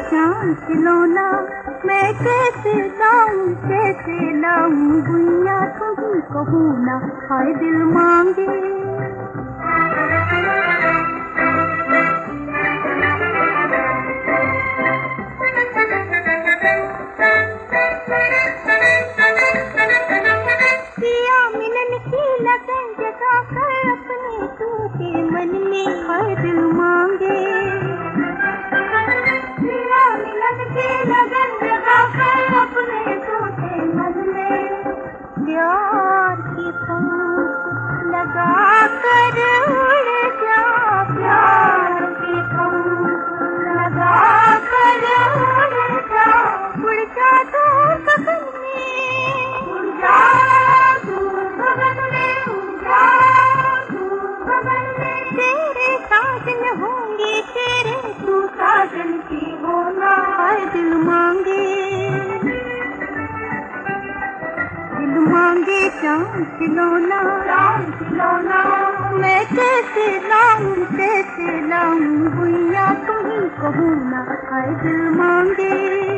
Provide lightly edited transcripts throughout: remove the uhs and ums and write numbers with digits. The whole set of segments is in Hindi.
चांद खिलौना, मैं कैसे लाऊं गुइया तुम कहू ना, हाय दिल मांगे। पिया मिलन की लगन जगा कर अपने टूटे मन में, हाय दिल मांगे। पिया मिलन की लगन जगा कर अपने टूटे मन में, प्यार की पंख लगा कर उड़ जा, प्यार की पंख लगा कर उड़ जा तो गगन में, उड़ जा तू गगन में, उड़ जा तू गगन में। तेरे साजन होंगे तेरे, तू साजन की होना, हाय दिल मांगे। दिल मांगे चांद खिलौना, मैं कैसे लाऊं गुइया तुम कहू ना, हाय दिल मांगे।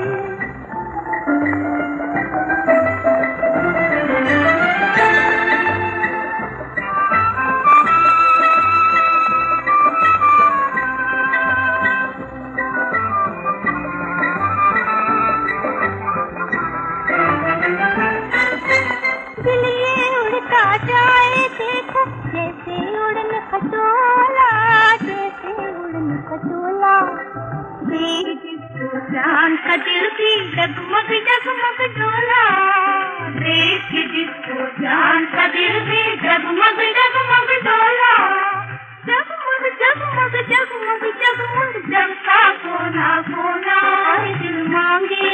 दिल ये उड़ता जाए देखो, जैसे उड़न खटोला, जैसे उड़न खटोला। देख जिसको जान का दिल भी जगमग जगमग डोला, देख जिसको जान का दिल भी जगमग जगमग डोला। जगमग जगमग जगमग जगमग जगता कोना कोना, हाय दिल मांगे।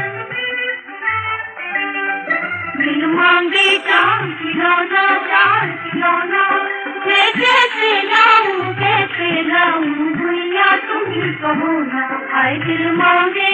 दिल मांगे चांद खिलौना, मैं कैसे लाऊं गुइया तुम कहू ना, हाय दिल मांगे।